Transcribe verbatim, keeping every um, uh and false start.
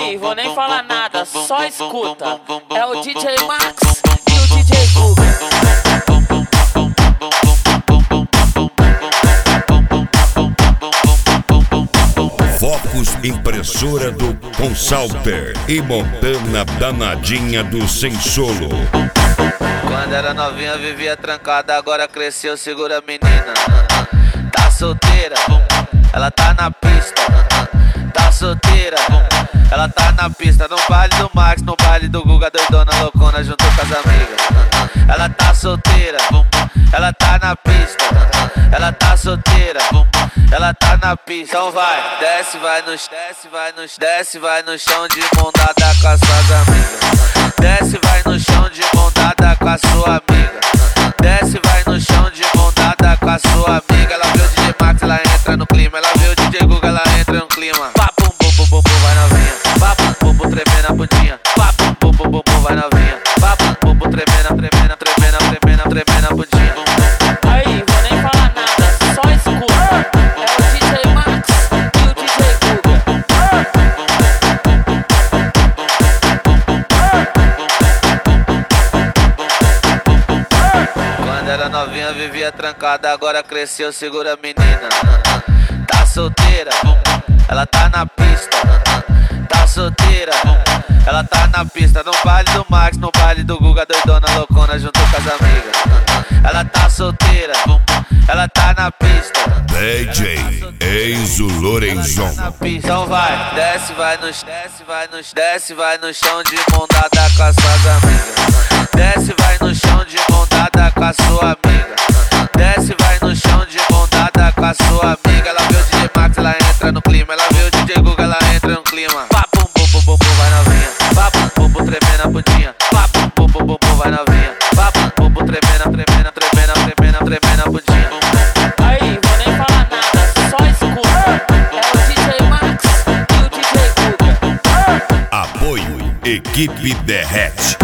Aí, vou nem falar nada, só escuta. É o D J Max e o D J Guga. Focus Impressora do Consalter e Montana Danadinha do Sem Solo. Quando era novinha vivia trancada, agora cresceu, segura a menina. Tá solteira, ela tá na pista. Tá solteira, ela tá na pista. No baile do Max, no baile do Guga, doidona, loucona, junto com as amigas. Ela tá solteira, ela tá na pista. Ela tá solteira, ela tá na pista. Então vai, desce, vai no desce, vai no desce, vai no chão de mão dada com as suas amigas. Desce, vai no chão de mão dada com a sua amiga. Desce, vai no chão de mão dada com a sua amiga. Ela vê o D J Max, ela entra no clima. Ela vê o D J Guga, ela entra no clima. Papum, bum, bum, bum, bum, vai novinha. Papum, bum, bum, tremendo a bundinha. Papum, bum, bum, bum, bum, vai novinha. Papum, bum, bum, tremendo, tremendo, tremendo, tremendo, tremendo a bundinha. Aí, vou nem falar nada, só escuta. É o D J Max e o D J Guga. Quando era novinha vivia trancada, agora cresceu, segura a menina. Tá solteira, ela tá na pista. Tá solteira, ela tá na pista. No baile do Max, no baile do Guga, doidona, loucona, junto com as amigas. Ela tá solteira, ela tá na pista. D J Enzo Lorenzon. Então vai, desce, vai no desce, vai no desce, vai no chão de mão dada com as suas amigas. Desce, vai no chão de mão dada com a sua amiga. Desce, vai no chão de mão dada com a sua amiga. Ela vê o D J Max, ela entra no clima. Ela vê o D J Guga, ela entra no clima. Papum, bum, bum, bum, bum, vai novinha. Papum, bum, bum, tremendo a bundinha. Papum, bum, bum, bum, bum, vai novinha. Papum, bum, bum, tremendo, tremendo, tremendo, tremendo, tremendo a bundinha. Aí, vou nem falar nada, só escuta. É o D J Max e o D J Guga. Apoio Equipe Derrete.